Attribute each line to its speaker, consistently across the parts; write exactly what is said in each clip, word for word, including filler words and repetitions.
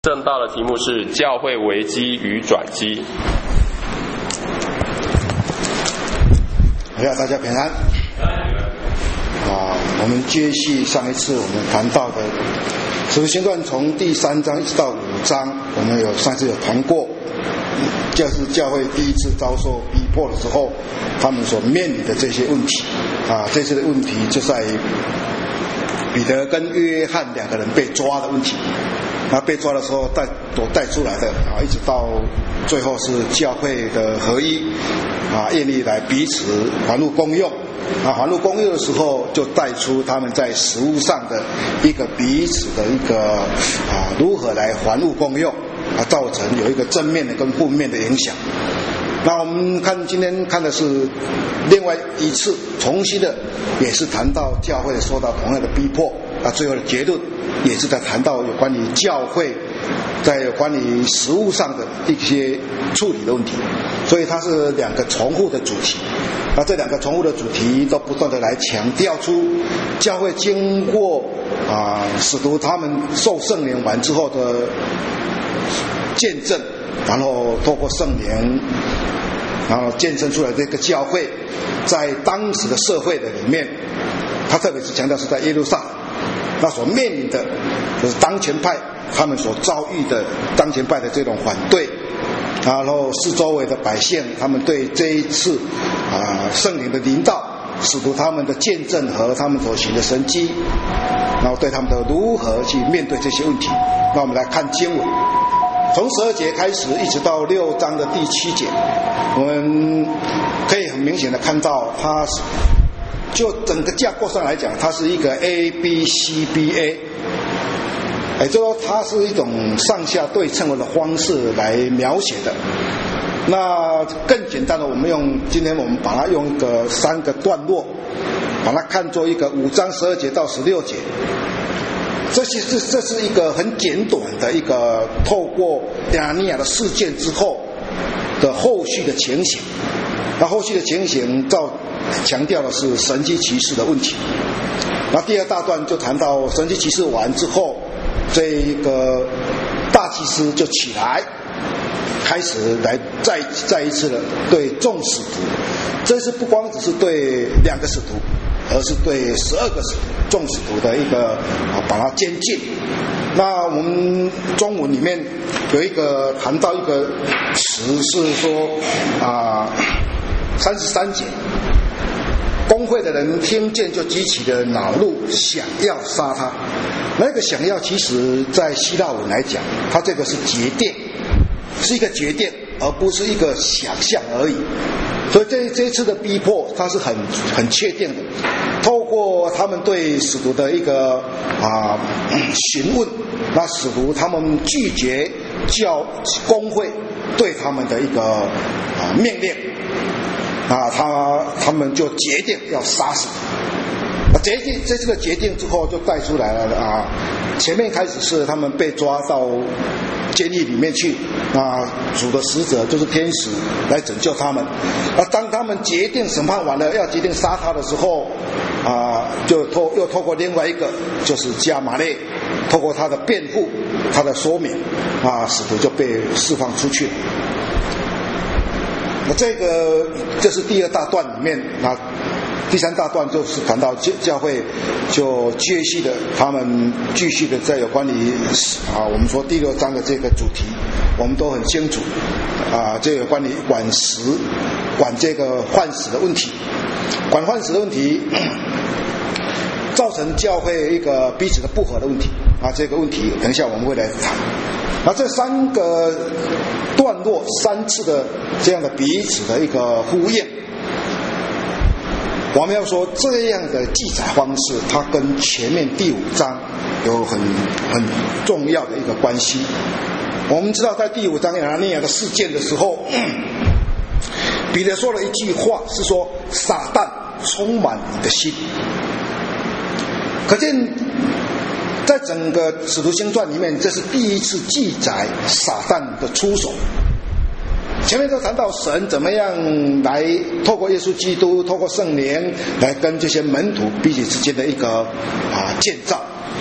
Speaker 1: 正道的题目是教会危机与转机。
Speaker 2: 哎呀，大家平安。啊，我们接续上一次我们谈到的使徒行传从第三章一直到五章，我们有上次有谈过，就是教会第一次遭受逼迫的时候，他们所面临的这些问题。啊，这次的问题就在于彼得跟约翰两个人被抓的问题。那被抓的时候带所带出来的啊，一直到最后是教会的合一啊，愿意来彼此还入公用啊，还入公用的时候就带出他们在实务上的一个彼此的一个啊如何来还入公用啊，造成有一个正面的跟负面的影响。那我们看今天看的是另外一次重新的，也是谈到教会受到同样的逼迫啊，最后的结论也是在谈到有关于教会在有关于实务上的一些处理的问题，所以它是两个重复的主题。那这两个重复的主题都不断的来强调出教会经过啊使徒他们受圣灵完之后的见证，然后透过圣灵然后见证出来这个教会在当时的社会的里面，他特别是强调是在耶路撒冷那所面临的就是当权派他们所遭遇的当权派的这种反对，然后四周围的百姓他们对这一次啊圣灵的临到使徒他们的见证和他们所行的神迹，然后对他们的如何去面对这些问题。那我们来看经文，从十二节开始一直到六章的第七节，我们可以很明显的看到它就整个架构上来讲，它是一个 A B C B A， 也就是说它是一种上下对称的方式来描写的。那更简单的，我们用今天我们把它用一个三个段落，把它看作一个五章十二节到十六节。这是这是一个很简短的一个透过亚拿尼亚的事件之后的后续的情形。那后续的情形照强调的是神迹奇事的问题。那第二大段就谈到神迹奇事完之后，这一个大祭司就起来开始来再再一次的对众使徒，这是不光只是对两个使徒，而是对十二个使徒众使徒的一个啊把它监禁。那我们中文里面有一个谈到一个词是说啊三十三节，公会的人听见就激起的恼怒，想要杀他。那个想要其实在希腊文来讲，它这个是决定，是一个决定，而不是一个想象而已。所以这这一次的逼迫，它是很很确定的。透过他们对使徒的一个啊询问，那使徒他们拒绝教公会对他们的一个啊命令，啊他他们就决定要杀死。决定这次的决定之后，就带出来了啊。前面开始是他们被抓到监狱里面去，啊，主的使者就是天使来拯救他们。啊，当他们决定审判完了，要决定杀他的时候，啊，就透又透过另外一个，就是加马列，透过他的辩护，他的说明，啊，使徒就被释放出去了。那这个这是第二大段里面啊。第三大段就是谈到教教会就接续的，他们继续的在有关于啊，我们说第六章的这个主题，我们都很清楚啊，这有关于管食、管这个换食的问题，管换食的问题，造成教会一个彼此的不和的问题啊，这个问题等一下我们会来谈。那这三个段落三次的这样的彼此的一个呼应。我们要说这样的记载方式，它跟前面第五章有很很重要的一个关系。我们知道在第五章亚拿尼亚的事件的时候，彼得说了一句话，是说撒旦充满你的心。可见在整个使徒行传里面，这是第一次记载撒旦的出手。前面都谈到神怎么样来透过耶稣基督，透过圣灵来跟这些门徒彼此之间的一个啊建造。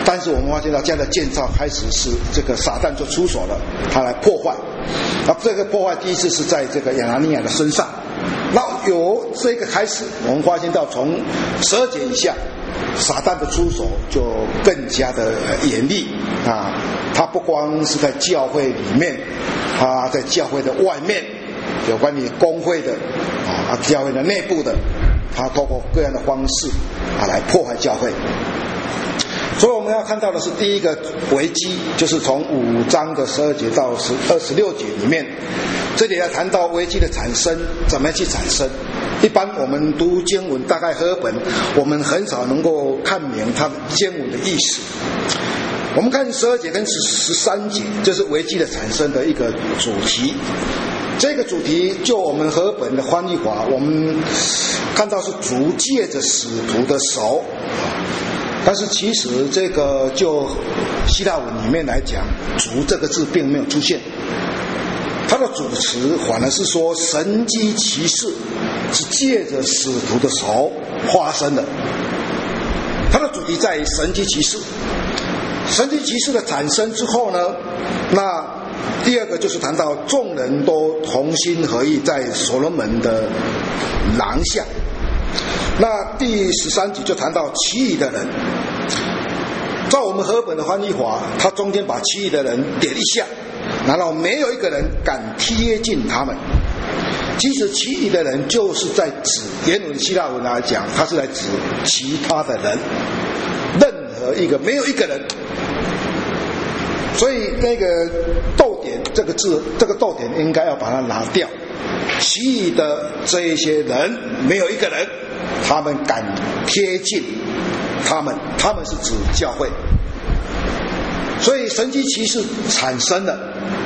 Speaker 2: 但是我们发现到这样的建造开始是这个撒旦就出手了，他来破坏。那这个破坏第一次是在这个亚拿尼亚的身上。那由这个开始，我们发现到从十二节以下，撒旦的出手就更加的严厉啊！他不光是在教会里面，他在教会的外面，有关于公会的啊，教会的内部的，他透过各样的方式啊来破坏教会。所以我们要看到的是第一个危机，就是从五章的十二节到十二十六节里面，这里要谈到危机的产生，怎么去产生。一般我们读经文，大概和本，我们很少能够看明它经文的意思。我们看十二节跟十三节，这是危机的产生的一个主题。这个主题就我们和本的翻译法，我们看到是主借着使徒的手，但是其实这个就希腊文里面来讲，主这个字并没有出现，它的主词反而是说神迹奇事是借着使徒的手发生的。它的主题在神迹奇事，神迹奇事的产生之后呢，那第二个就是谈到众人都同心合意在所罗门的廊下。那第十三节就谈到其余的人，照我们和本的翻译法，他中间把其余的人点一下，然后没有一个人敢贴近他们。其实其余的人就是在指原文希腊文来讲，他是来指其他的人，任何一个，没有一个人。所以那个逗点这个字，这个逗点应该要把它拿掉。其余的这一些人，没有一个人他们敢贴近他们，他们是指教会。所以神迹奇事产生了，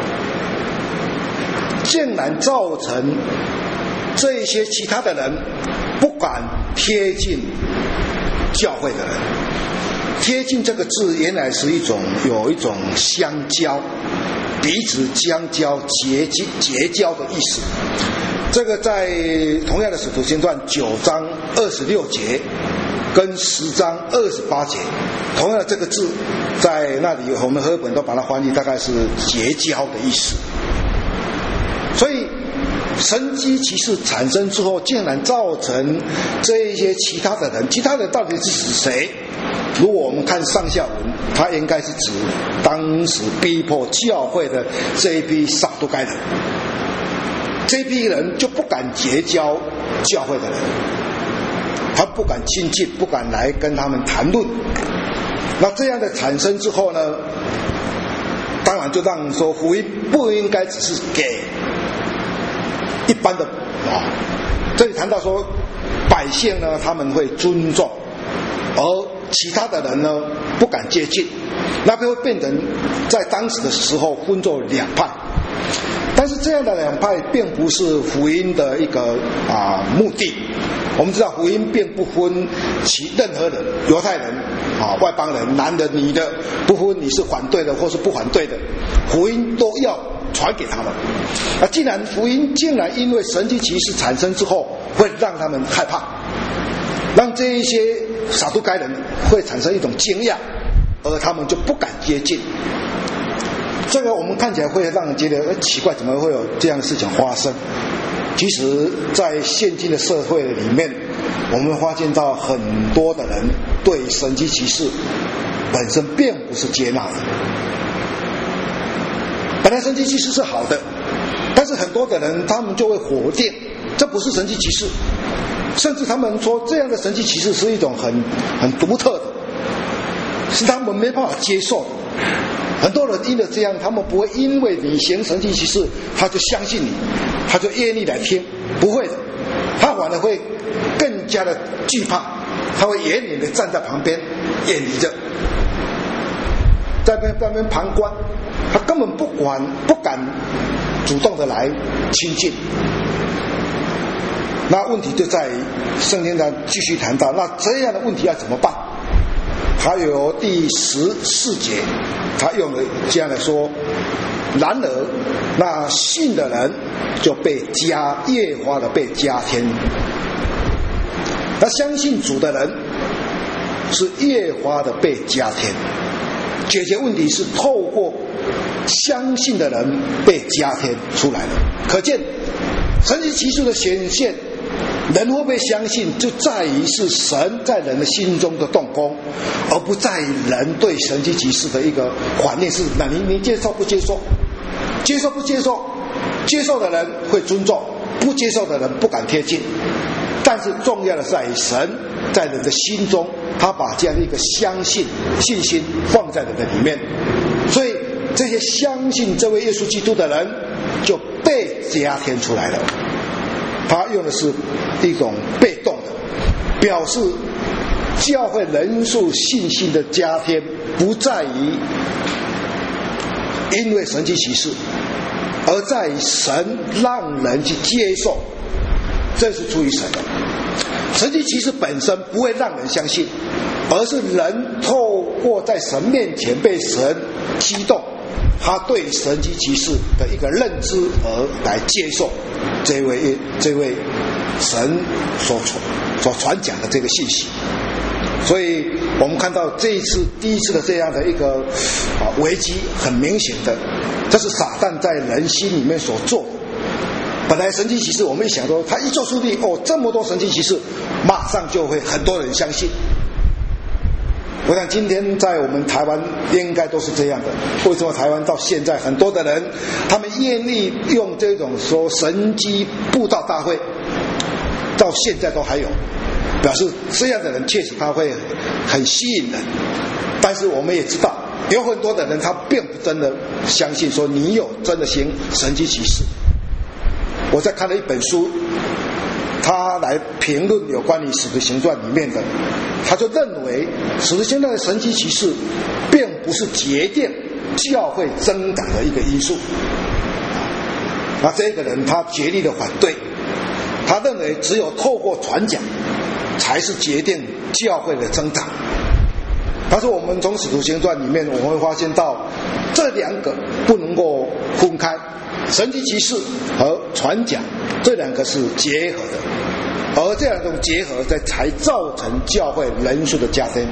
Speaker 2: 竟然造成这一些其他的人不敢贴近教会的人。贴近这个字原来是一种有一种相交，彼此相交、结结交的意思。这个在同样的使徒行传九章二十六节跟十章二十八节，同样的这个字在那里我们和本都把它翻译大概是结交的意思。所以神迹奇事产生之后，竟然造成这一些其他的人，其他人到底是指谁？如果我们看上下文，它应该是指当时逼迫教会的这一批撒都该人，这批人就不敢结交教会的人，他不敢亲近，不敢来跟他们谈论。那这样的产生之后呢，当然就让说福音不应该只是给一般的啊，这里谈到说百姓呢他们会尊重，而其他的人呢不敢接近，那会变成在当时的时候分作两派。但是这样的两派并不是福音的一个啊目的。我们知道福音并不分其任何人，犹太人啊、外邦人、男的、女的，不分你是反对的或是不反对的，福音都要传给他们。那既然福音竟然因为神迹奇事产生之后，会让他们害怕，让这一些撒都该人会产生一种惊讶，而他们就不敢接近。这个我们看起来会让人觉得、呃、奇怪，怎么会有这样的事情发生？其实在现今的社会里面，我们发现到很多的人对神迹奇事本身并不是接纳的。本来神迹奇事是好的，但是很多的人他们就会否定，这不是神迹奇事，甚至他们说这样的神迹奇事是一种很很独特的，是他们没办法接受的。很多人因为这样，他们不会因为你行神迹奇事他就相信你，他就愿意来听，不会的，他反而会更加的惧怕，他会远远的站在旁边远离着，在那那边旁观，他根本不管不敢主动的来亲近。那问题就在圣经上继续谈到，那这样的问题要怎么办？他有第十四节，他用了这样的说：然而那信的人就被加越发的被加添。那相信主的人是越发的被加添。解决问题是透过相信的人被加添出来的。可见神迹奇事的显现，人会不会相信，就在于是神在人的心中的动工，而不在于人对神迹奇事的一个反应是那你你接受不接受？接受不接受？接受的人会尊重，不接受的人不敢贴近。但是重要的在于神在人的心中，他把这样的一个相信信心放在人的里面，所以这些相信这位耶稣基督的人就被加添出来了。他用的是一种被动的，表示教会人数信心的加添不在于因为神迹奇事，而在于神让人去接受，这是出于神的。神迹奇事本身不会让人相信，而是人透过在神面前被神激动，他对神迹奇事的一个认知而来接受这位这位神所传所传讲的这个信息。所以我们看到这一次第一次的这样的一个啊危机，很明显的，这是撒旦在人心里面所做的。本来神迹奇事，我们一想说他一做出力，哦，这么多神迹奇事，马上就会很多人相信。我想今天在我们台湾应该都是这样的。为什么台湾到现在很多的人，他们愿意用这种说神迹布道大会，到现在都还有，表示这样的人确实他会很吸引人。但是我们也知道，有很多的人他并不真的相信说你有真的行神迹奇事。我在看了一本书，他来评论有关于《使徒行传》里面的，他就认为《使徒行传》的神迹奇事并不是决定教会增长的一个因素。那这个人他竭力的反对，他认为只有透过传讲才是决定教会的增长。但是我们从《使徒行传》里面我们会发现到，这两个不能够分开，神迹奇事和传讲这两个是结合的，而这两种结合在才造成教会人数的加增。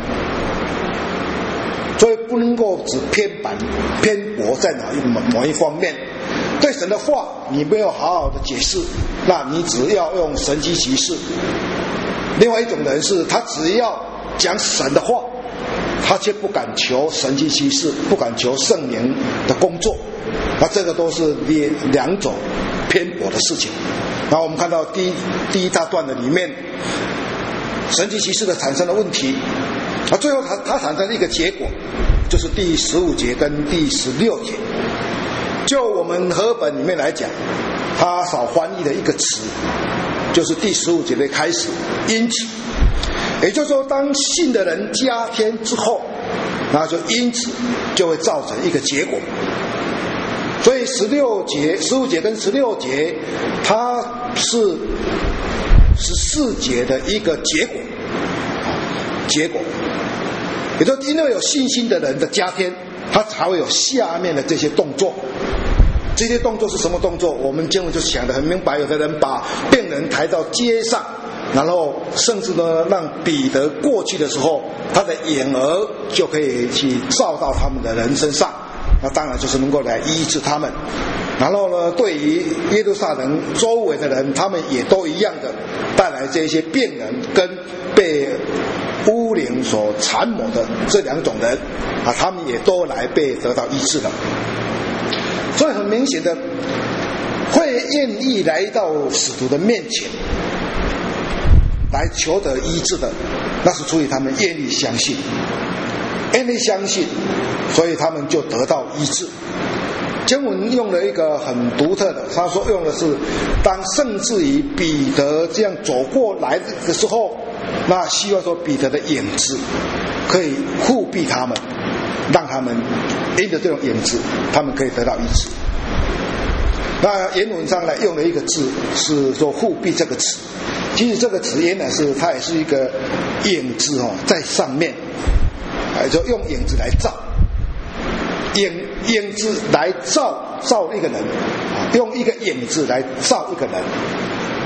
Speaker 2: 所以不能够只偏袒偏颇在哪一某某一方面。对神的话你没有好好的解释，那你只要用神迹奇事。另外一种人是他只要讲神的话，他却不敢求神迹奇事，不敢求圣灵的工作，那这个都是两种偏颇的事情。然后我们看到第一第一大段的里面，神迹奇事的产生的问题，啊，最后它它产生的一个结果，就是第十五节跟第十六节。就我们和本里面来讲，它少翻译的一个词，就是第十五节的开始，因此。也就是说，当信的人加添之后，那就因此就会造成一个结果。所以十六节、十五节跟十六节，它是十四节的一个结果。结果，也就因为有信心的人的加添，他才会有下面的这些动作。这些动作是什么动作？我们经文就想得很明白。有的人把病人抬到街上，然后甚至呢，让彼得过去的时候，他的眼儿就可以去照到他们的人身上，那当然就是能够来医治他们。然后呢，对于耶路撒冷周围的人，他们也都一样的带来这些病人跟被污灵所缠磨的这两种人啊，他们也都来被得到医治了。所以很明显的，会愿意来到使徒的面前来求得医治的，那是出于他们愿意相信，愿意相信，所以他们就得到医治。经文用了一个很独特的，他说用的是当甚至于彼得这样走过来的时候，那希望说彼得的影子可以护庇他们，让他们因着这种影子他们可以得到医治。那原文上来用了一个字是说护庇这个词，其实这个词原来是它也是一个影子哦，在上面，就用影子来照，影影子来照照一个人，用一个影子来照一个人。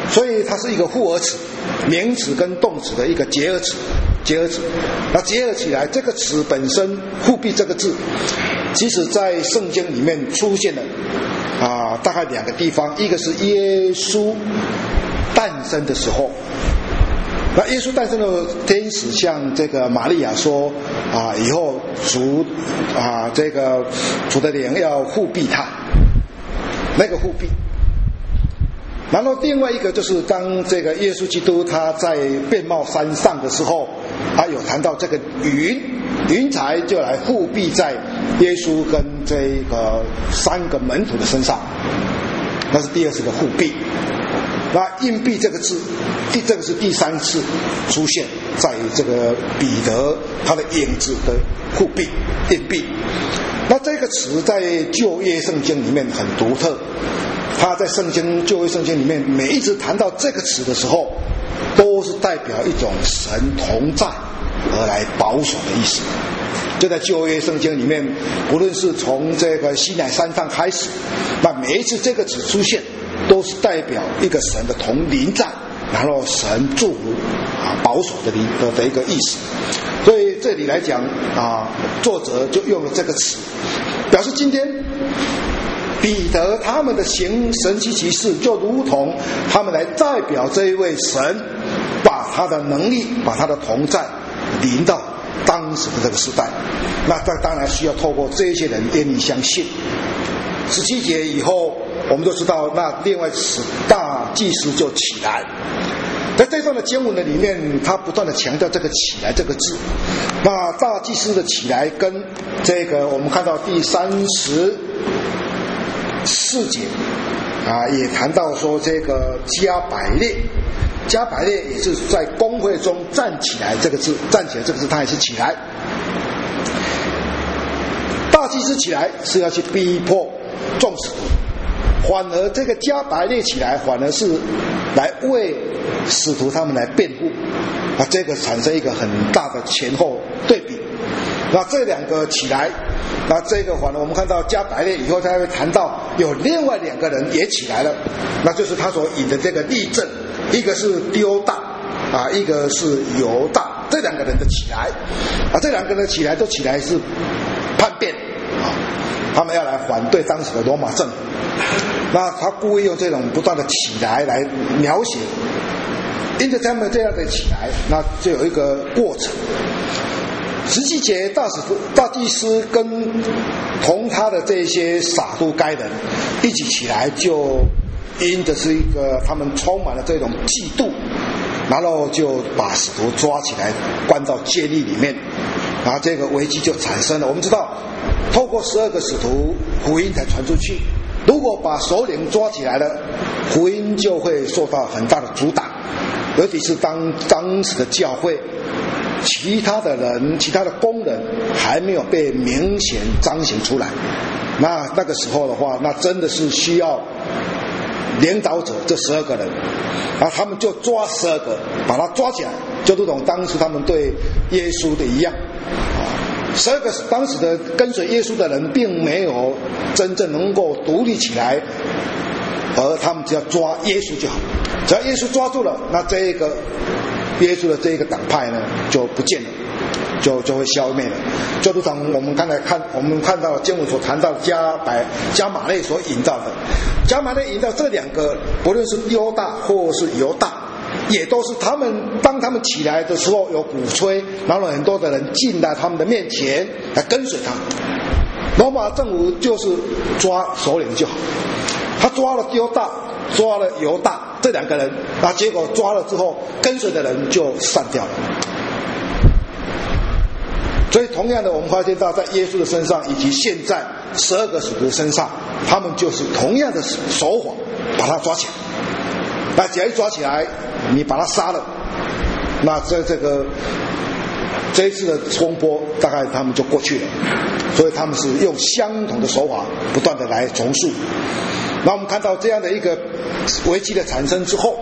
Speaker 2: 所以它是一个复合词，名词跟动词的一个结合词，结合词。那结合起来，这个词本身复辟这个字，其实在圣经里面出现了啊，大概两个地方，一个是耶稣诞生的时候。那耶稣诞生的天使向这个玛利亚说啊，以后主啊这个主的灵要复辟他，那个复辟。然后另外一个就是当这个耶稣基督他在变貌山上的时候，他有谈到这个云云彩就来复辟在耶稣跟这个三个门徒的身上，那是第二次的复辟。那硬币这个字，第这个是第三次出现在这个彼得他的影子的复辟硬币。那这个词在旧约圣经里面很独特，他在圣经旧约圣经里面每一次谈到这个词的时候，都是代表一种神同在而来保守的意思。就在旧约圣经里面，无论是从这个西乃山上开始，那每一次这个词出现，都是代表一个神的同临在，然后神祝福啊保守的的的一个意思。所以这里来讲啊，作者就用了这个词，表示今天彼得他们的行神奇奇事，就如同他们来代表这一位神，把他的能力，把他的同在临到当时的这个时代。那这当然需要透过这些人愿意相信。十七节以后，我们就知道，那另外大祭司就起来。在这段的经文的里面，他不断的强调这个起来这个字。那大祭司的起来跟这个我们看到第三十四节啊，也谈到说这个加百列，加百列也是在公会中站起来这个字，站起来这个字，他也是起来。大祭司起来是要去逼迫众使徒，反而这个加百列起来，反而是来为使徒他们来辩护啊，这个产生一个很大的前后对比。那这两个起来，那这个反而我们看到加百列以后，他会谈到有另外两个人也起来了，那就是他所引的这个例证，一个是丢大啊，一个是犹大，这两个人的起来啊，这两个人的起来都起来是叛变啊，他们要来反对当时的罗马政府。那他故意用这种不断的起来来描写，因着他们这样的起来，那就有一个过程。十七节大使大祭司跟同他的这些撒都该人一起起来，就因着是一个他们充满了这种嫉妒，然后就把使徒抓起来关到监狱里面，然后这个危机就产生了。我们知道透过十二个使徒福音才传出去，如果把首领抓起来了，福音就会受到很大的阻挡，尤其是当当时的教会其他的人其他的工人还没有被明显彰显出来，那那个时候的话，那真的是需要领导者这十二个人，然后他们就抓十二个把他抓起来，就如同当时他们对耶稣的一样。十二个当时的跟随耶稣的人并没有真正能够独立起来，而他们只要抓耶稣就好，只要耶稣抓住了，那这一个耶稣的这一个党派呢就不见了，就就会消灭了。就如同我们刚才看我们看到经文所谈到加百加马列所引到的，加马列引到这两个，不论是犹大或是犹大，也都是他们当他们起来的时候有鼓吹，然后很多的人进来他们的面前来跟随他。罗马政府就是抓首领就好，他抓了犹大抓了犹大这两个人，那结果抓了之后跟随的人就散掉了。所以同样的，我们发现到在耶稣的身上以及现在十二个使徒身上，他们就是同样的手法把他抓起来。那只要一抓起来，你把他杀了，那这这个这一次的风波大概他们就过去了。所以他们是用相同的手法不断的来重述。那我们看到这样的一个危机的产生之后，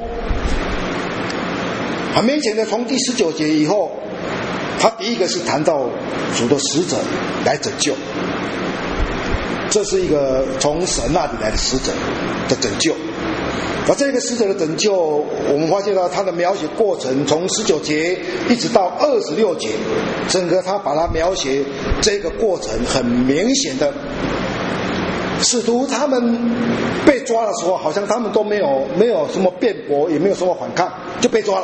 Speaker 2: 很明显的从第十九节以后，他第一个是谈到主的使者来拯救，这是一个从神那里来的使者的拯救。 而这个使者的拯救，我们发现到他的描写过程，从十九节一直到二十六节，整个他把它描写这个过程，很明显的，使徒他们被抓的时候，好像他们都没有没有什么辩驳，也没有什么反抗，就被抓了。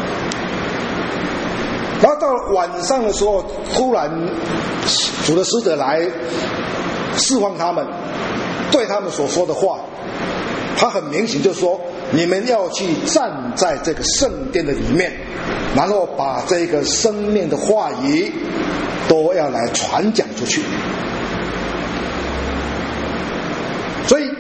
Speaker 2: 然后到晚上的时候，突然主的使者来释放他们，对他们所说的话，他很明显就说，你们要去站在这个圣殿的里面，然后把这个生命的话语都要来传讲出去。所以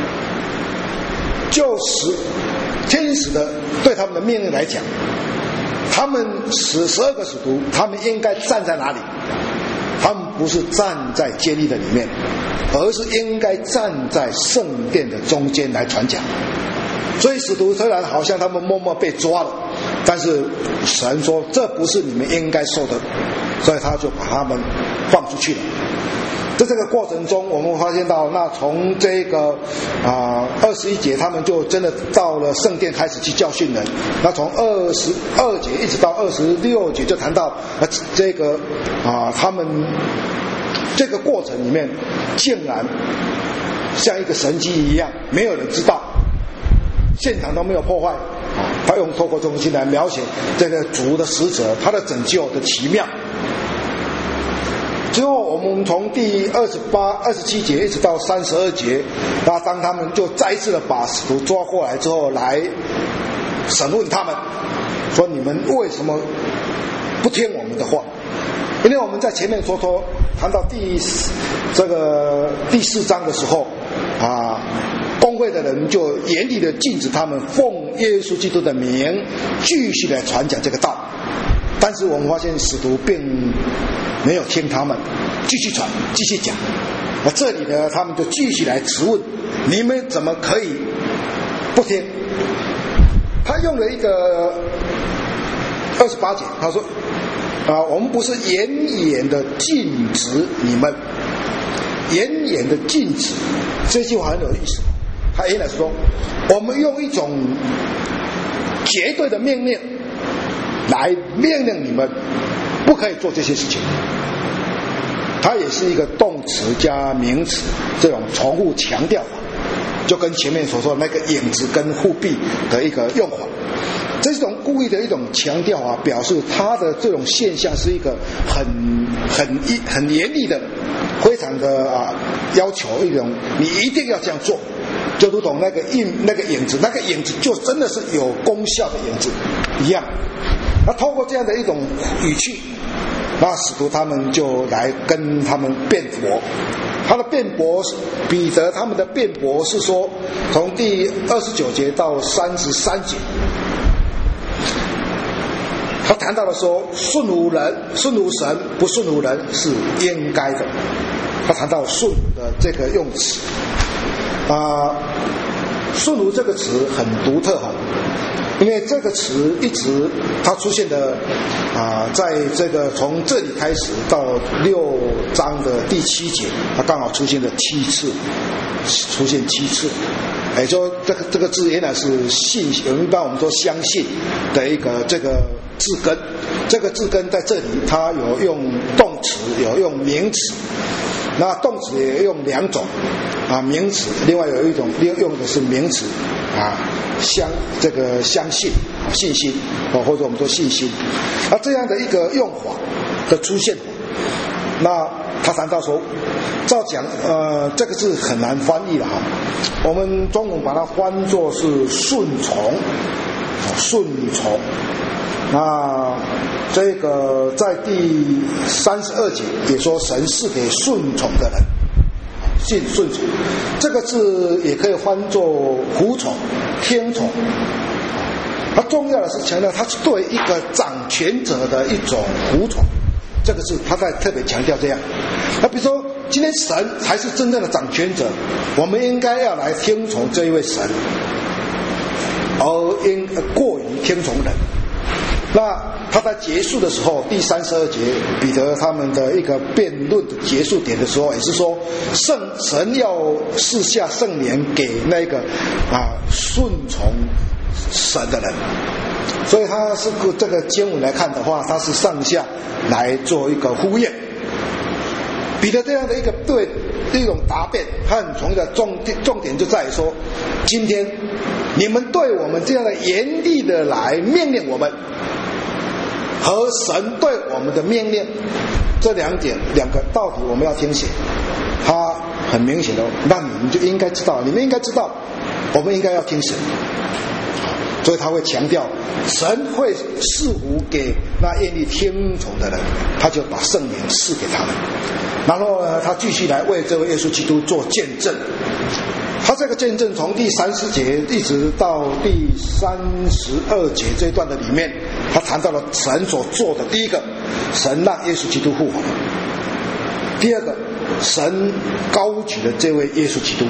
Speaker 2: 就使天使的对他们的命令来讲，他们十十二个使徒，他们应该站在哪里？他们不是站在监狱的里面，而是应该站在圣殿的中间来传讲。所以使徒虽然好像他们默默被抓了，但是神说这不是你们应该受的，所以他就把他们放出去了。在这个过程中，我们发现到，那从这个啊二十一节，他们就真的到了圣殿开始去教训人。那从二十二节一直到二十六节，就谈到啊这个啊他们这个过程里面，竟然像一个神迹一样，没有人知道，现场都没有破坏。啊，他用透过中心来描写这个主的使者，他的拯救的奇妙。之后我们从第二十八、二十七节一直到三十二节，那当他们就再一次的把使徒抓过来之后，来审问他们，说你们为什么不听我们的话？因为我们在前面说说谈到第这个第四章的时候啊，公会的人就严厉的禁止他们奉耶稣基督的名继续来传讲这个道。但是我们发现使徒并没有听他们，继续传，继续讲。那这里呢，他们就继续来质问：你们怎么可以不听？他用了一个二十八节，他说：啊，我们不是严严的禁止你们，严严的禁止。这句话很有意思。他原来是说，我们用一种绝对的命令来命令你们不可以做这些事情。它也是一个动词加名词这种重复强调法，就跟前面所说的那个影子跟护臂的一个用法，这种故意的一种强调啊，表示它的这种现象是一个很很很严厉的，非常的啊要求一种你一定要这样做，就如同那个印那个影子，那个影子就真的是有功效的影子一样。那透过这样的一种语气，那使徒他们就来跟他们辩驳。他的辩驳，彼得他们的辩驳是说，从第二十九节到三十三节，他谈到了说，顺服人、顺服神，不顺服人是应该的。他谈到顺服的这个用词啊，顺服这个词很独特哈。因为这个词一直它出现的啊、呃，在这个从这里开始到六章的第七节，它刚好出现了七次，出现七次。也就这个这个字原来是信，一般我们说相信的一个这个字根。这个字根在这里，它有用动词，有用名词。那动词也用两种啊，名词，另外有一种用的是名词啊，相这个相信信心啊，或者我们说信心。那这样的一个用法的出现，那他谈到说，照讲呃这个字很难翻译了哈，我们中文把它翻作是顺从，顺从。那这个在第三十二节也说，神是给顺从的人，信顺从，这个字也可以翻作服从、听从。它重要的是强调，它是对一个掌权者的一种服从。这个字他在特别强调这样。那比如说，今天神才是真正的掌权者，我们应该要来听从这一位神，而应过于听从人。 那他在结束的时候，第三十二节，彼得他们的一个辩论的结束点的时候，也是说圣神要赐下圣灵给那个啊顺从神的人，所以他是这个经文来看的话，他是上下来做一个呼应。彼得这样的一个对一种答辩，他很重要的重重点就在于说，今天你们对我们这样的严厉的来命令我们，和神对我们的命令，这两点两个到底我们要听谁？他很明显的，那你们就应该知道，你们应该知道，我们应该要听神。所以他会强调，神会赐福给那愿意听从的人，他就把圣灵赐给他们。然后呢，他继续来为这位耶稣基督做见证。他这个见证从第三十节一直到第三十二节这一段的里面，他谈到了神所做的。第一个，神让耶稣基督复活；第二个，神高举了这位耶稣基督；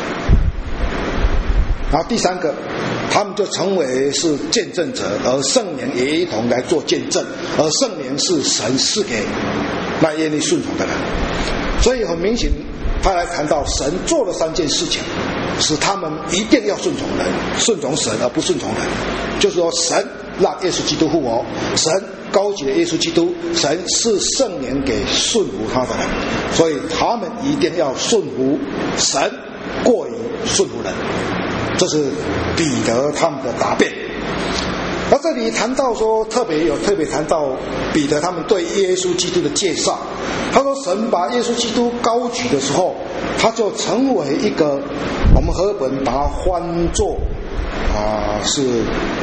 Speaker 2: 然后第三个，他们就成为是见证者，而圣灵也一同来做见证，而圣灵是神赐给那愿意顺从的人。所以很明显，他来谈到神做了三件事情，使他们一定要顺从人，顺从神而不顺从人。就是说，神让耶稣基督复活，神高举了耶稣基督，神是圣灵给顺服他的人，所以他们一定要顺服神，过于顺服人。这是彼得他们的答辩。那这里谈到说，特别有特别谈到彼得他们对耶稣基督的介绍。他说，神把耶稣基督高举的时候，他就成为一个，我们和本把它翻作啊、呃、是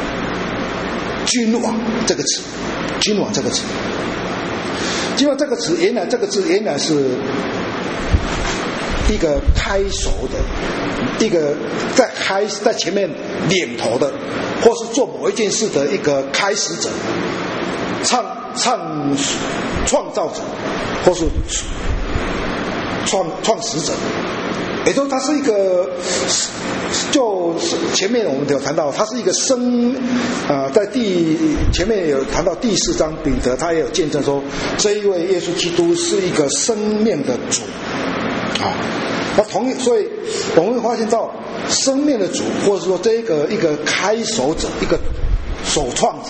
Speaker 2: 君王这个词，君王这个词，君王这个词原来这个字原来是一个开手的，一个在开在前面领头的，或是做某一件事的一个开始者，创创创造者，或是创创始者。也就是它是一个，就前面我们有谈到，它是一个生啊、呃，在第前面有谈到第四章，彼得他也有见证说，这一位耶稣基督是一个生命的主。啊，那同所以我们会发现到生命的主，或者说这一个一个开手者，一个首创者，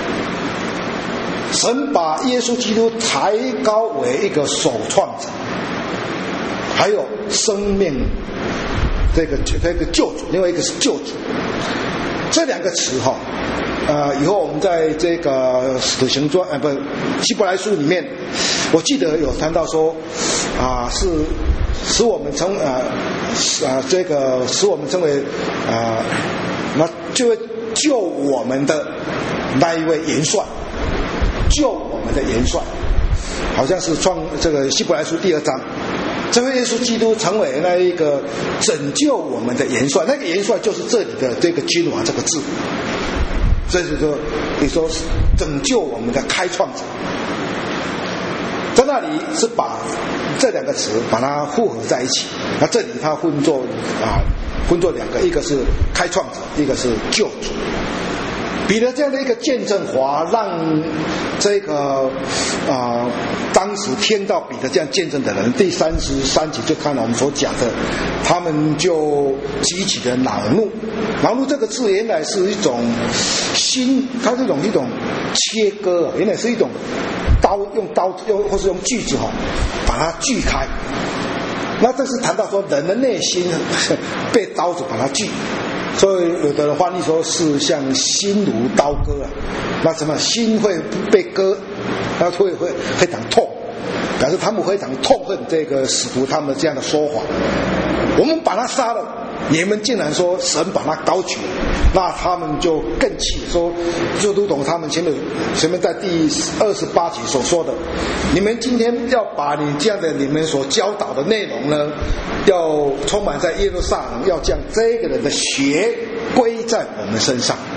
Speaker 2: 神把耶稣基督抬高为一个首创者，还有生命这个这个救主，另外一个是救主，这两个词哈。呃，以后我们在这个使徒行传，呃，不，希伯来书里面，我记得有谈到说，啊、呃，是使我们成呃啊、呃、这个使我们成为啊、呃，那就会救我们的那一位元帅，救我们的元帅，好像是创这个希伯来书第二章，这位耶稣基督成为那一个拯救我们的元帅，那个元帅就是这里的这个君王这个字。这是说，你说拯救我们的开创者，在那里是把这两个词把它复合在一起。那这里它分作啊，分作两个，一个是开创者，一个是救主。彼得这样的一个见证话，让这个啊、呃，当时听到彼得这样见证的人，第三十三节就看到我们所讲的，他们就极其的恼怒。恼怒这个字原来是一种心，它是一种一种切割，原来是一种刀，用刀用或是用锯子哈，把它锯开。那这是谈到说人的内心被刀子把它锯。所以有的人翻译说是像心如刀割啊，那什么心会被割，那会会非常痛，表示他们非常痛恨这个使徒他们这样的说法。我们把他杀了，你们竟然说神把他高举，那他们就更气，说就如同他们前面前面在第二十八节所说的，你们今天要把你这样的你们所教导的内容呢，要充满在耶路撒冷，要将这个人的血归在我们身上，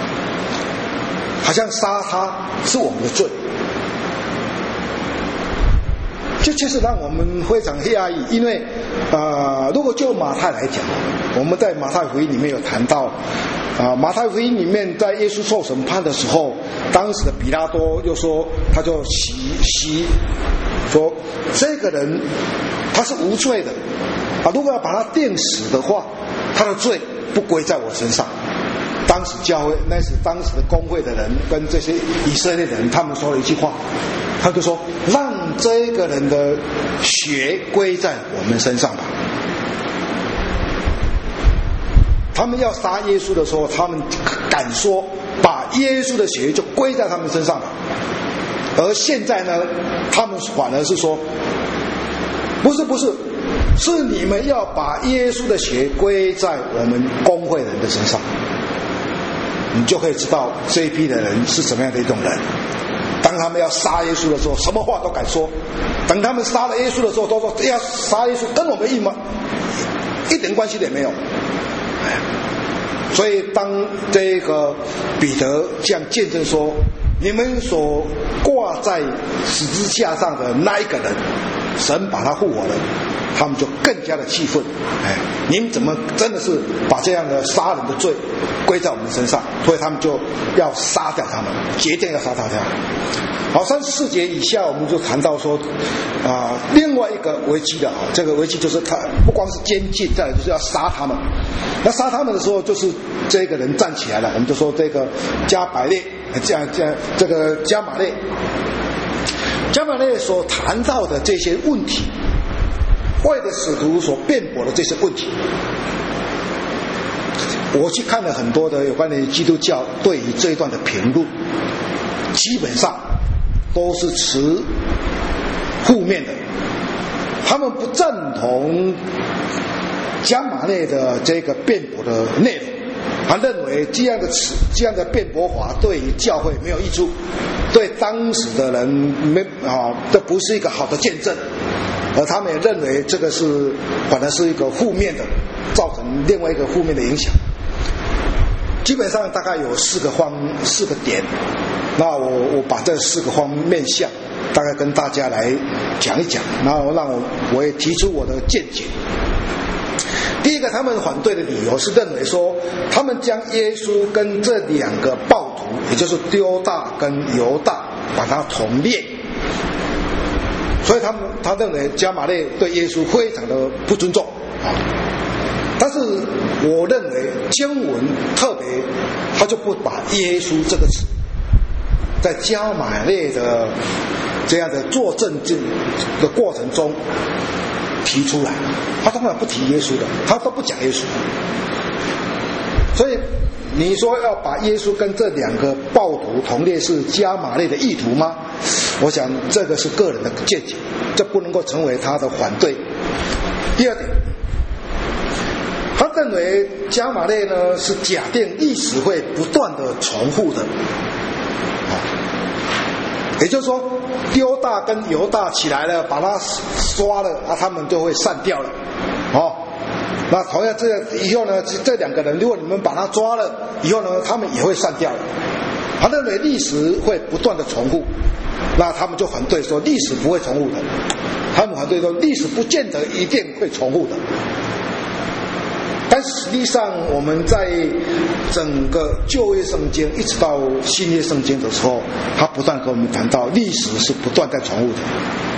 Speaker 2: 好像杀他是我们的罪。 这确实让我们非常讶异，因为呃，如果就马太来讲，我们在马太福音里面有谈到啊、呃，马太福音里面在耶稣受审判的时候，当时的比拉多又说，他就袭袭说这个人他是无罪的啊，如果要把他定死的话，他的罪不归在我身上。当时教会，那是当时的公会的人跟这些以色列人，他们说了一句话，他就说：“让这个人的血归在我们身上吧。”他们要杀耶稣的时候，他们敢说把耶稣的血就归在他们身上吧。而现在呢，他们反而是说：“不是，不是，是你们要把耶稣的血归在我们公会人的身上。”你就可以知道这一批的人是什么样的一种人。当他们要杀耶稣的时候，什么话都敢说；等他们杀了耶稣的时候，都说要杀耶稣，跟我们一毛一点关系也没有。所以，当这个彼得这样见证说：“你们所挂在十字架上的那一个人，神把他复活了。”他们就更加的气愤，哎，你们怎么真的是把这样的杀人的罪归在我们身上？所以他们就要杀掉他们，决定要杀掉他们。好，三十四节以下我们就谈到说，啊、呃，另外一个危机的啊，这个危机就是他不光是监禁，再来就是要杀他们。那杀他们的时候，就是这个人站起来了，我们就说这个加百列，这样这样，这个加马列，加马列所谈到的这些问题。为的使徒所辩驳的这些问题，我去看了很多的有关于基督教对于这一段的评论，基本上都是持负面的，他们不赞同加马列的这个辩驳的内容，他认为这样的词这样的辩驳法对于教会没有益处，对当时的人没啊，这不是一个好的见证。而他们也认为这个是反而是一个负面的，造成另外一个负面的影响。基本上大概有四个方四个点，那我我把这四个方面向大概跟大家来讲一讲，然后让我我也提出我的见解。第一个，他们反对的理由是认为说，他们将耶稣跟这两个暴徒，也就是丢大跟犹大，把它同列。所以他们他认为加马列对耶稣非常的不尊重啊，但是我认为经文特别他就不把耶稣这个词在加马列的这样的作证的过程中提出来，他当然不提耶稣的，他都不讲耶稣。所以你说要把耶稣跟这两个暴徒同列是加马列的意图吗？我想这个是个人的见解，这不能够成为他的反对。第二点，他认为加马列呢是假定历史会不断的重复的，也就是说丢大跟犹大起来了，把他刷了啊，他们就会散掉了。哦，那同样这以后呢，这两个人如果你们把他抓了以后呢，他们也会散掉了。他认为历史会不断的重复。那他们就反对说历史不会重复的，他们反对说历史不见得一定会重复的。但实际上我们在整个旧约圣经一直到新约圣经的时候，他不断跟我们谈到历史是不断在重复的，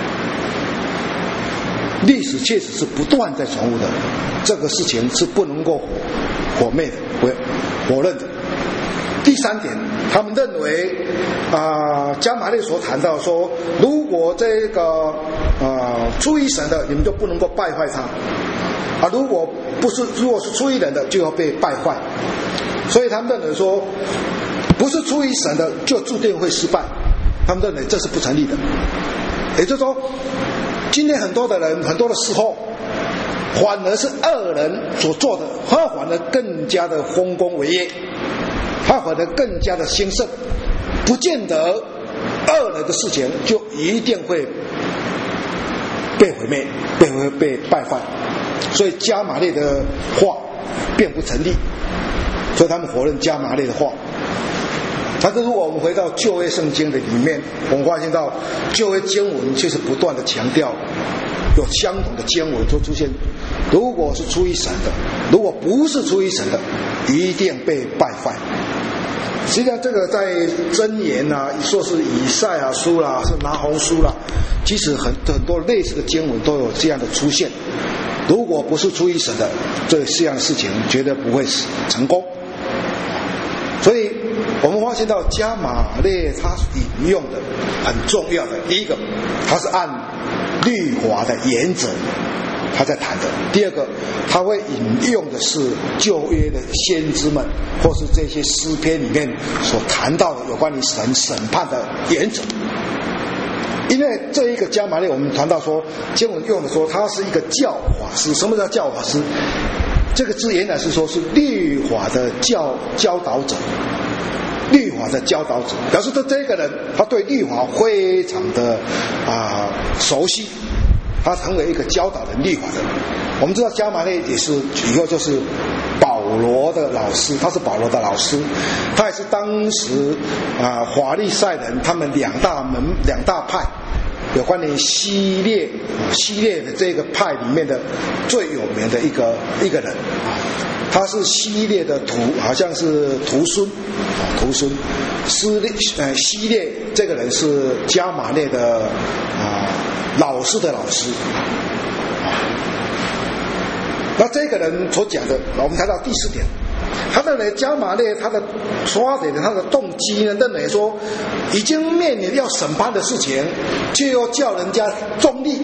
Speaker 2: 历史确实是不断在重复的，这个事情是不能够火灭的，否认的。第三点，他们认为啊、呃，加马列所谈到说，如果这个啊、呃、出于神的，你们就不能够败坏他啊；如果不是，如果是出于人的，就要被败坏。所以他们认为说，不是出于神的，就注定会失败。他们认为这是不成立的。也就是说，今天很多的人，很多的时候，反而是恶人所做的，他反而更加的丰功伟业。他反而更加的兴盛，不见得恶人的事情就一定会被毁灭，被会被败坏。所以加马列的话并不成立，所以他们否认加马列的话。 但是如果我们回到旧约圣经的里面，我们发现到旧约经文却是不断的强调，有相同的经文就出现，如果是出于神的，如果不是出于神的，一定被败坏。实际上这个在箴言啊，说是以赛亚书啦，是拿红书啦，其实很很多类似的经文都有这样的出现。如果不是出于神的，这这样的事情绝对不会成功。所以我们发现到加马列他引用的很重要的第一个，他是按律法的原则他在谈的。第二个，他会引用的是旧约的先知们或是这些诗篇里面所谈到的有关于神审判的原则。因为这一个加马列，我们谈到说经文用的说他是一个教法师。什么叫教法师？这个字原来是说是律法的教教导者，律法的教导者，表示说这个人他对律法非常的啊、呃、熟悉，他成为一个教导人律法的人。我们知道加马列也是以后就是保罗的老师，他是保罗的老师，他也是当时啊、呃、法利赛人他们两大门两大派有关于希列希列的这个派里面的最有名的一个一个人，他是希列的徒，好像是徒孙，徒孙。希列呃希列这个人是加马列的啊、呃、老师的老师。那这个人所讲的，我们谈到第四点，他认为加马列他的抓点他的动机呢，认为说已经面临要审判的事情，却又叫人家中立，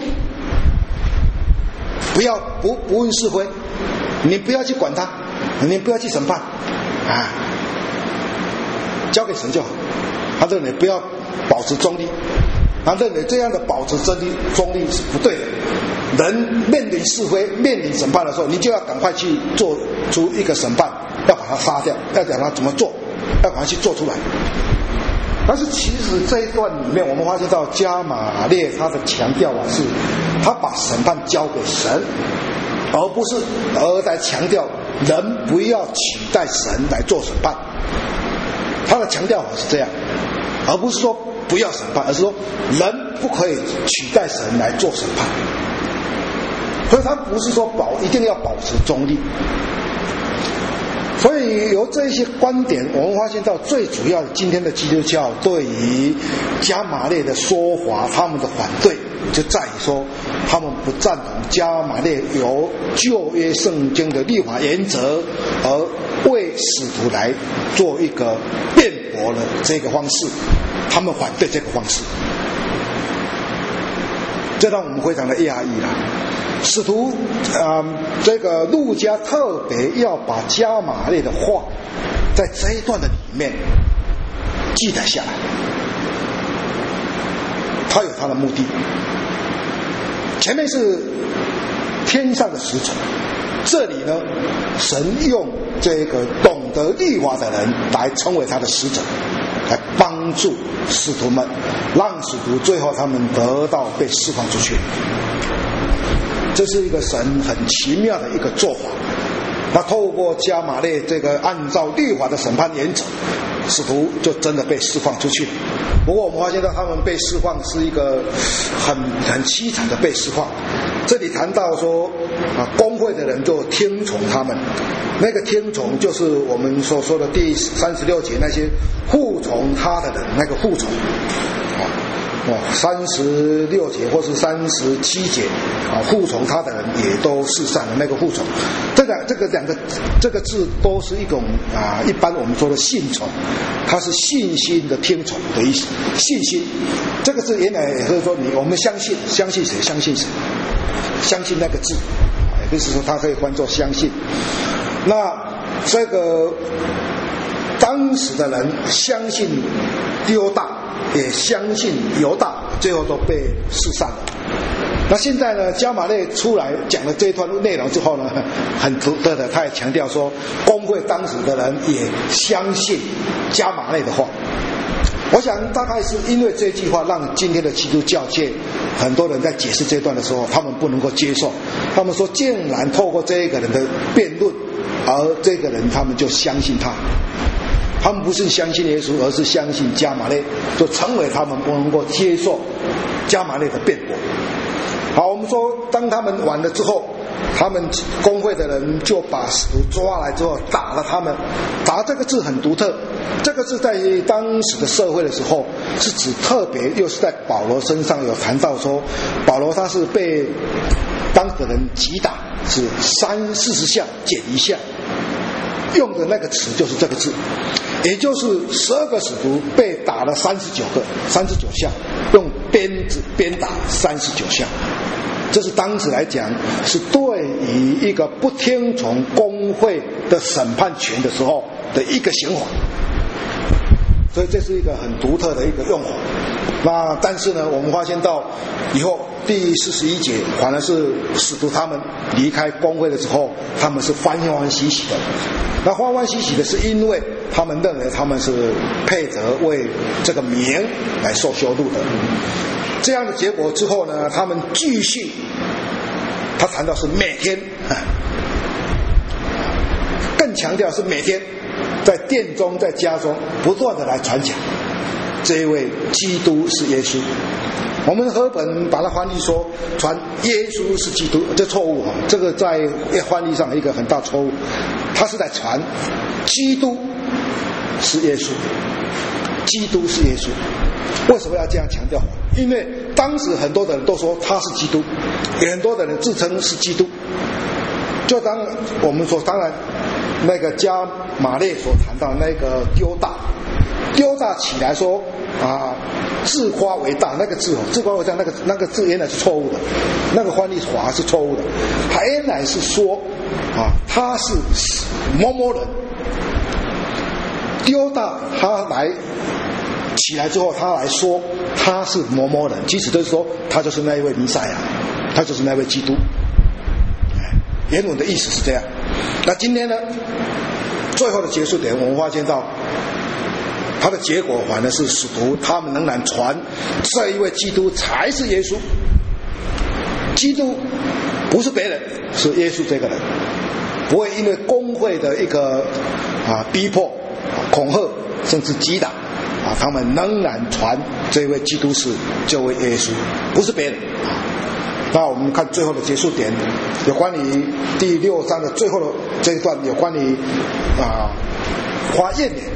Speaker 2: 不要不不问是非，你不要去管他，你不要去审判啊，交给神就好。他认为不要保持中立，他认为这样的保持中立中立是不对的。人面临是非面临审判的时候，你就要赶快去做出一个审判，要把他杀掉，要讲他怎么做，要赶快去做出来。但是其实这一段里面我们发现到加马列他的强调啊，是他把审判交给神，而不是而来强调人不要取代神来做审判。他的强调法是这样，而不是说不要审判，而是说人不可以取代神来做审判。所以他不是说保一定要保持中立。所以由这些观点，我们发现到最主要的今天的基督教对于加马列的说法，他们的反对就在于说，他们不赞同加马列由旧约圣经的律法原则而为使徒来做一个辩驳的这个方式，他们反对这个方式，这让我们非常的压抑了。使徒啊、呃，这个路加特别要把加马列的话在这一段的里面记载下来，他有他的目的。前面是天上的使者，这里呢，神用这个懂得律法的人来成为他的使者，来帮助使徒们，让使徒最后他们得到被释放出去。这是一个神很奇妙的一个做法。那透过加马列这个按照律法的审判原则，使徒就真的被释放出去。不过我们发现到他们被释放是一个很很凄惨的被释放。这里谈到说啊，公会的人就听从他们，那个听从就是我们所说的第三十六节那些服从他的人，那个服从啊。哦，三十六节或是三十七节啊，服从他的人也都是上的那个服从。这个这个两个这个字都是一种啊，一般我们说的信从，它是信心的听从的意思。信心这个字原来也是说你我们相信相信谁相信谁，相信那个字，也就是说它可以换作相信。那这个当时的人相信犹大，也相信犹大，最后都被释散了。那现在呢，加马列出来讲了这一段内容之后呢，很独特的，他也强调说，公会当时的人也相信加马列的话。我想大概是因为这句话，让今天的基督教界很多人在解释这段的时候，他们不能够接受。他们说，竟然透过这一个人的辩论，而这个人他们就相信他。 他们不是相信耶稣，而是相信加马列，就成为他们不能够接受加马列的辩驳。好，我们说当他们完了之后，他们公会的人就把使徒抓来之后打了他们。打这个字很独特，这个字在当时的社会的时候是指特别，又是在保罗身上有谈到说，保罗他是被当时的人击打，是三四十下减一下，用的那个词就是这个字，也就是十二个使徒被打了三十九个三十九下，用鞭子鞭打三十九下。这是当时来讲是对于一个不听从公会的审判权的时候的一个刑罚，所以这是一个很独特的一个用法。那但是呢，我们发现到以后第四十一节反而是使徒他们离开公会的时候，他们是欢欢喜喜的。那欢欢喜喜的是因为他们认为他们是配得为这个名来受羞辱的。这样的结果之后呢，他们继续，他谈到是每天，更强调是每天在殿中在家中不断的来传讲这一位基督是耶稣。我们和本把它翻译说传耶稣是基督，这错误啊！这个在翻译上一个很大错误，他是在传基督是耶稣，基督是耶稣。为什么要这样强调？因为当时很多的人都说他是基督，也很多的人自称是基督。就当我们说，当然那个加马列所谈到那个丢大，丢大起来说啊，自夸为大，那个字哦，自夸为大，那个那个字原来是错误的，那个翻译法是错误的，他原来是说啊，他是某某人，丢大他来。起来之后，他来说他是某某人，其实就是说他就是那一位弥赛亚，他就是那位基督。原文的意思是这样。那今天呢，最后的结束点，我们发现到他的结果反而是使徒他们仍然传这一位基督才是耶稣，基督不是别人，是耶稣这个人，不会因为公会的一个啊逼迫、恐吓甚至击打。啊，他们仍然传这位基督是这位耶稣，不是别人。那我们看最后的结束点，有关于第六章的最后的这一段，有关于啊花宴年。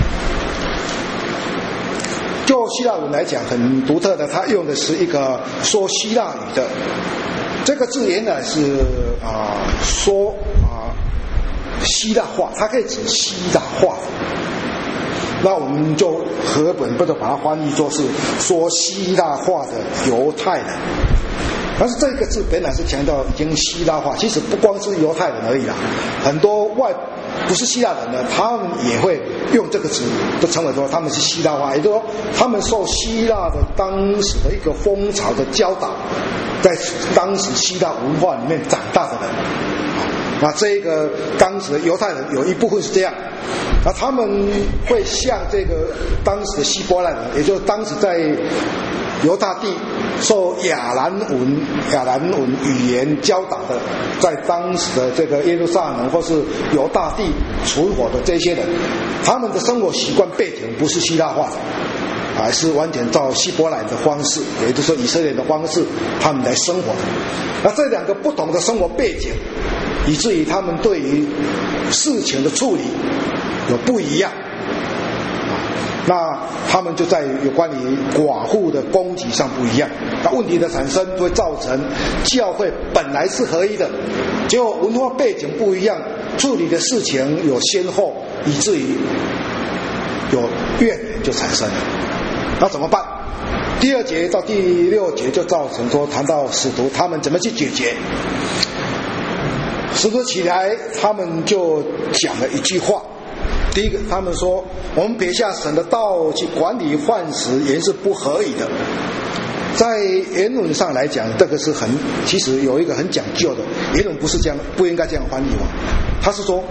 Speaker 2: 就希腊文来讲，很独特的，他用的是一个说希腊语的这个字，原来是啊说啊希腊话，它可以指希腊话。那我们就和本不就把它翻译作是说希腊话的犹太人，但是这个字本来是强调已经希腊化，其实不光是犹太人而已啦，很多外不是希腊人呢，他们也会用这个词，就称为说他们是希腊化，也就是说他们受希腊的当时的一个风潮的教导，在当时希腊文化里面长大的人。那这个当时的犹太人有一部分是这样，那他们会向这个当时的希伯来人，也就是当时在犹大地受亚兰文亚兰文语言教导的，在当时的这个耶路撒冷或是犹大地存活的这些人，他们的生活习惯背景不是希腊化的，而是完全照希伯来的方式，也就是说以色列的方式，他们来生活。那这两个不同的生活背景，以至于他们对于事情的处理有不一样。那他们就在有关于寡妇的供给上不一样，那问题的产生会造成教会本来是合一的，结果文化背景不一样，处理的事情有先后，以至于有怨言就产生了。那怎么办？第二节到第六节就造成说，谈到使徒他们怎么去解决。使徒起来，他们就讲了一句话。第一个，他们说我们撇下神的道去管理饭食，原是不合理的。在原文上来讲，这个是很其实有一个很讲究的，原文不是这样，不应该这样翻译嘛。他是说，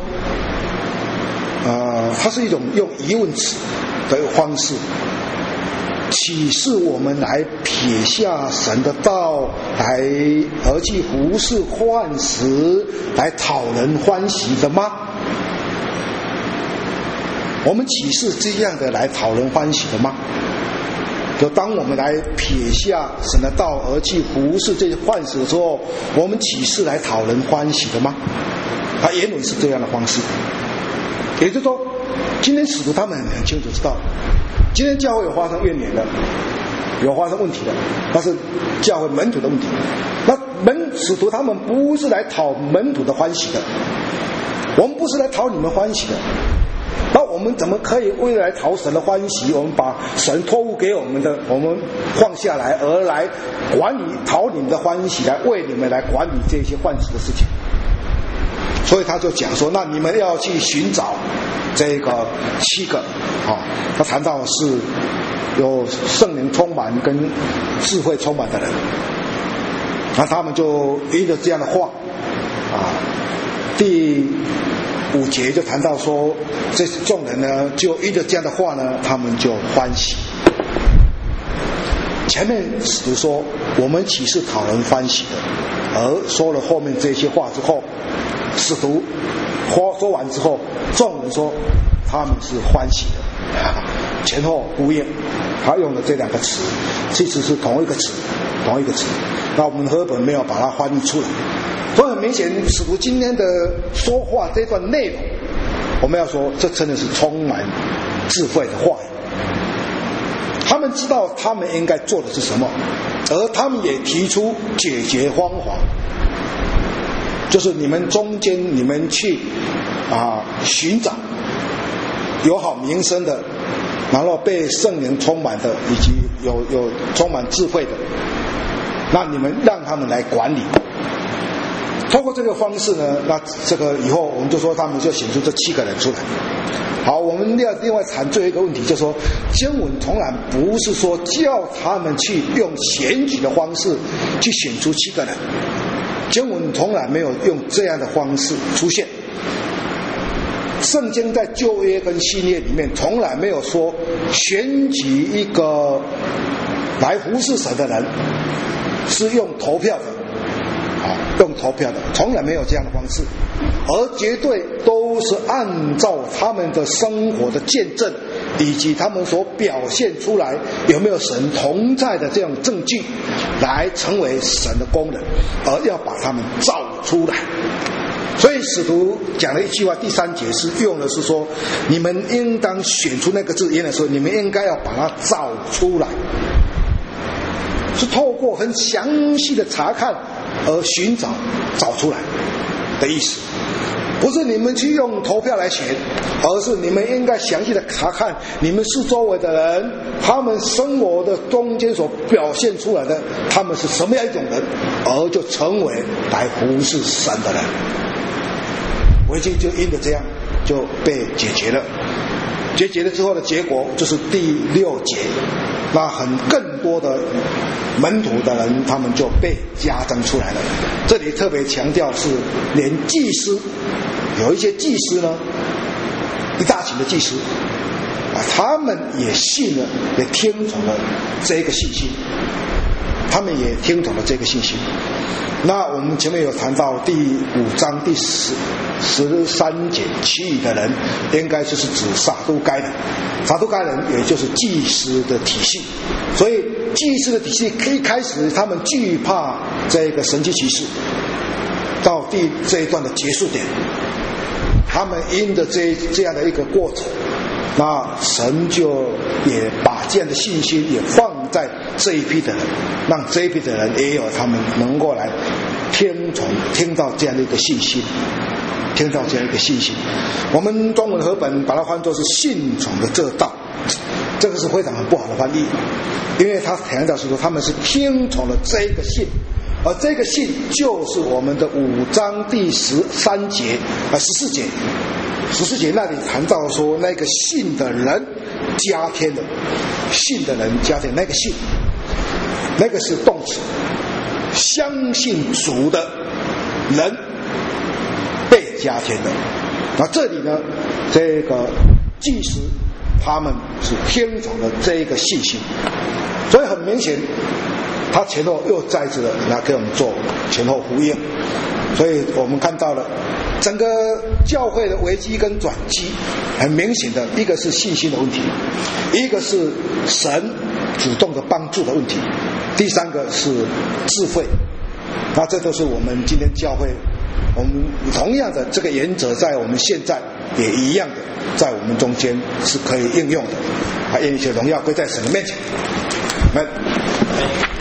Speaker 2: 呃，它是一种用疑问词的方式，启示我们来撇下神的道，来而去服侍饭食，来讨人欢喜的吗？ 我们岂是这样的来讨人欢喜的吗？就当我们来撇下神的道而去服侍这些幻事的时候，我们岂是来讨人欢喜的吗？他言论是这样的方式，也就是说，今天使徒他们很清楚知道，今天教会有发生怨言的，有发生问题的，那是教会门徒的问题。那门使徒他们不是来讨门徒的欢喜的，我们不是来讨你们欢喜的。那我们怎么可以为了来讨神的欢喜，我们把神托付给我们的，我们放下来，而来管理讨你们的欢喜，来为你们来管理这些幻事的事情？所以他就讲说，那你们要去寻找这个七个啊，他谈到的是有圣灵充满跟智慧充满的人，那他们就依着这样的话啊，第五节就谈到说，这众人呢就依着这样的话呢，他们就欢喜。前面使徒说我们岂是讨人欢喜的，而说了后面这些话之后，使徒说完之后，众人说他们是欢喜的，前后呼应，他用的这两个词其实是同一个词，同一个词。那我们和本没有把它翻译出来，所以很明显，使徒今天的说话这段内容，我们要说这真的是充满智慧的话语。他们知道他们应该做的是什么，而他们也提出解决方法，就是你们中间你们去啊寻找有好名声的，然后被圣灵充满的，以及有有充满智慧的，那你们让他们来管理。通过这个方式呢，那这个以后我们就说他们就选出这七个人出来。好，我们要另外谈最后一个问题，就是说经文从来不是说叫他们去用选举的方式去选出七个人，经文从来没有用这样的方式出现。圣经在旧约跟新约里面从来没有说选举一个来服侍神的人是用投票的，啊，用投票的，从来没有这样的方式，而绝对都是按照他们的生活的见证，以及他们所表现出来有没有神同在的这样证据，来成为神的工人，而要把他们造出来。所以使徒讲了一句话，第三节是用的是说，你们应当选出那个字，原来说你们应该要把它造出来，是透过很详细的查看而寻找找出来的意思，不是你们去用投票来选，而是你们应该详细的查看你们四周围的人，他们生活的中间所表现出来的，他们是什么样一种人，而就成为来服侍神的人。危机就因着这样就被解决了，解决了之后的结果就是第六节，那很更多的门徒的人他们就被加增出来了。这里特别强调是连祭司，有一些祭司呢，一大群的祭司啊，他们也信了，也听从了这个信息，他们也听从了这个信息。那我们前面有谈到第五章第十十三节，其余的人应该就是指撒都该人，撒都该人也就是祭司的体系。所以祭司的体系一开始他们惧怕这个神迹奇事，到第这一段的结束点，他们因着这这样的一个过程，那神就也把这样的信心也放在这一批的人，让这一批的人也有他们能够来听从听到这样的一个信心，听到这样一个信心。我们中文和本把它翻作是信从的这道，这个是非常很不好的翻译，因为他强调是说他们是听从了这个信，而这个信就是我们的五章第十三节啊十四节十四节那里谈到说，那个信的人加添的，信的人加添那个信，那个是动词，相信主的人被加添的。那这里呢，这个祭司他们是听从了这个信心，所以很明显他前后又再次的来给我们做前后呼应。 所以我们看到了整个教会的危机跟转机，很明显的一个是信心的问题，一个是神主动的帮助的问题，第三个是智慧。那这都是我们今天教会，我们同样的这个原则在我们现在也一样的在我们中间是可以应用的。啊，愿一切荣耀归在神的面前。阿们。